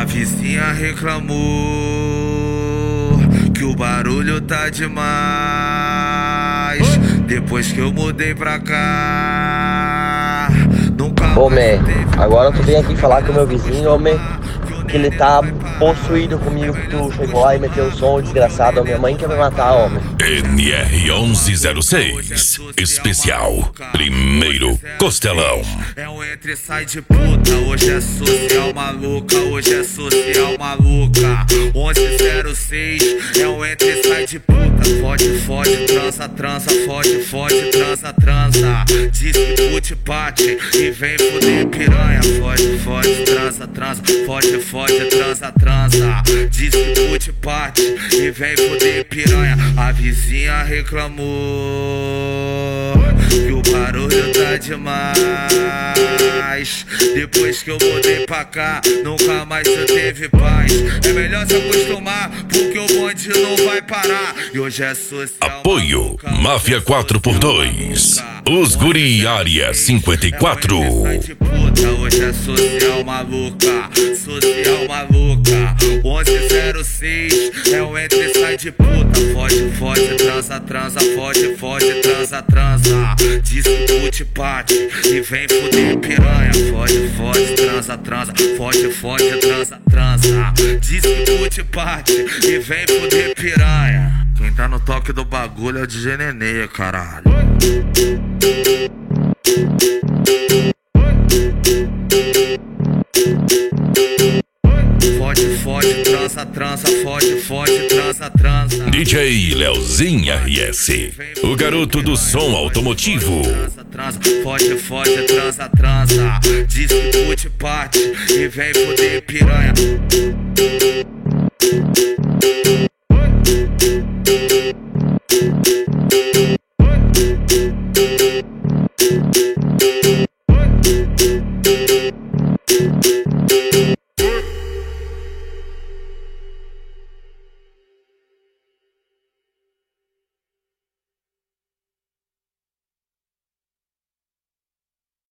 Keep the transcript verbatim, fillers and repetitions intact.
A vizinha reclamou que o barulho tá demais. Depois que eu mudei pra cá, nunca Homem, agora tu vem aqui falar com o meu vizinho, homem, que ele tá possuído comigo, que tu chegou lá e meteu o som, desgraçado. Minha mãe quer me matar, homem. N R onze zero seis, especial, primeiro Costelão. É um entre e sai de puta, hoje é social maluca, hoje é social maluca. Onze zero seis, é um entre e sai de puta, fode, fode, transa, transa, fode, fode, transa, transa. Diz que pute pate e vem foder piranha, fode, fode, transa, transa, fode, fode, transa, transa. Diz que pute pate e vem foder piranha. A vizinha reclamou que o barulho tá demais. Depois que eu mudei pra cá, nunca mais eu teve paz. É melhor se acostumar, porque o bonde não vai parar. E hoje é social. Apoio Máfia quatro por dois, Os Guri Área cinquenta e quatro. Hoje é social maluca, social maluca. Onze zero seis, é o entre e sai de puta. Fode, fode, transa, transa, fode, fode, transa, transa. Diz que pute pate e vem foder piranha. Fode, fode, transa, transa, fode, fode, transa, transa. Diz que pute pate e vem foder piranha. Quem tá no toque do bagulho é o D J Nenê, caralho. Fode, fode, transa, transa, fode, fode, transa, transa. D J Leozinho R S, o garoto do som automotivo. Transa, fode, fode, transa, transa. Diz que pute pate e vem foder piranha.